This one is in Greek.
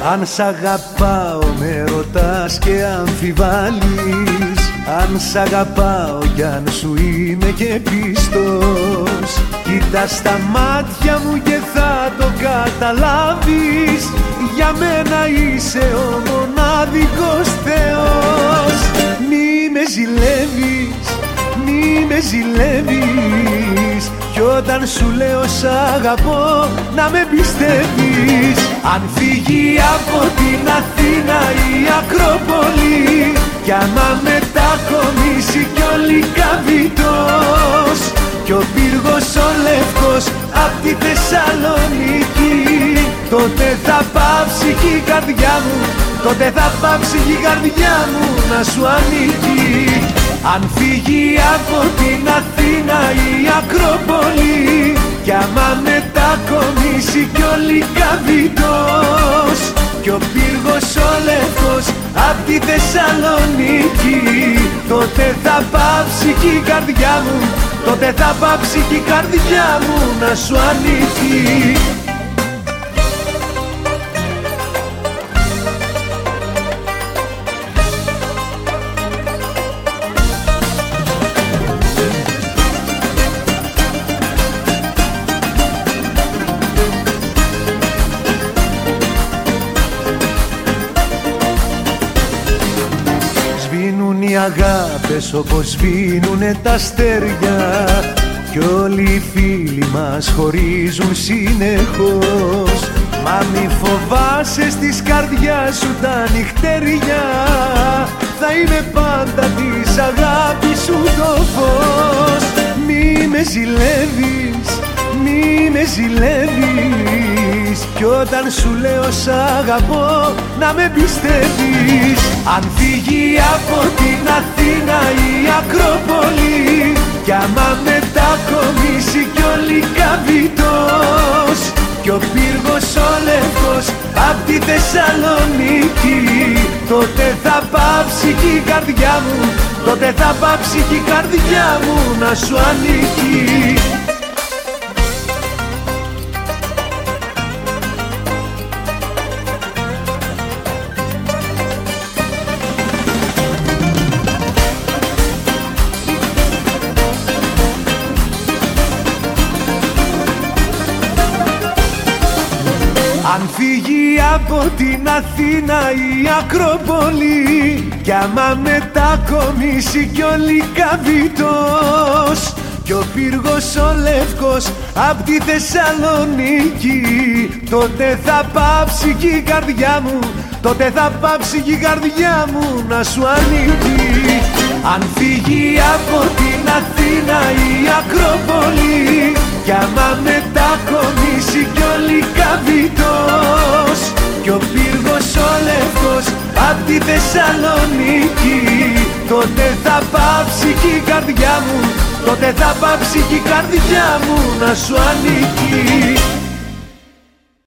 Αν σ' αγαπάω με ρωτάς και αμφιβάλλεις, αν σ' αγαπάω κι αν σου είμαι και πιστός, κοίτα στα μάτια μου και θα το καταλάβεις, για μένα είσαι ο μοναδικός Θεός. Μη με ζηλεύεις, μη με ζηλεύεις, κι όταν σου λέω σ' αγαπώ να με πιστεύεις. Αν φύγει από την Αθήνα η Ακρόπολη, κι άμα μετακομίσει κι όλη Καβητός, κι ο πύργος ο λευκός απ' τη Θεσσαλονίκη, τότε θα πάψει κι η καρδιά μου, τότε θα πάψει κι η καρδιά μου να σου ανήκει. Αν φύγει από την Αθήνα η Ακρόπολη, κι άμα μετακομίσει κι όλη Καβητός, κι ο πύργος ο λευκός απ' τη Θεσσαλονίκη, τότε θα πάψει κι η καρδιά μου, τότε θα πάψει κι η καρδιά μου να σου ανήκει. Σβήνουνε οι αγάπες όπως σβήνουνε τα αστέρια, κι όλοι οι φίλοι μας χωρίζουν συνεχώς. Μα μη φοβάσαι, στις καρδιάς σου τα νυχτέρια, θα είμαι πάντα της αγάπης σου το φως. Μη με ζηλεύεις, μη με ζηλεύεις, κι όταν σου λέω σ' αγαπώ να με πιστεύεις. Αν φύγει από την Αθήνα η Ακρόπολη, κι άμα μετακομίσει κι όλη Καβητός, κι ο πύργος ο λευκός απ' τη Θεσσαλονίκη, τότε θα πάψει κι η καρδιά μου, τότε θα πάψει κι η καρδιά μου να σου ανήκει. Αν φύγει από την Αθήνα η Ακρόπολη, κι άμα μετακομίσει κι όλη Καβητός, κι ο πύργος ο λευκός απ' τη Θεσσαλονίκη, τότε θα πάψει κι η καρδιά μου, τότε θα πάψει κι η καρδιά μου να σου ανήκει. Αν φύγει από την Αθήνα η Ακρόπολη, κι άμα μετακομίσει κι όλη Καβητός, κι ο πύργος ο λευκός απ' τη Θεσσαλονίκη, τότε θα πάψει κι η καρδιά μου, τότε θα πάψει κι η καρδιά μου να σου ανήκει.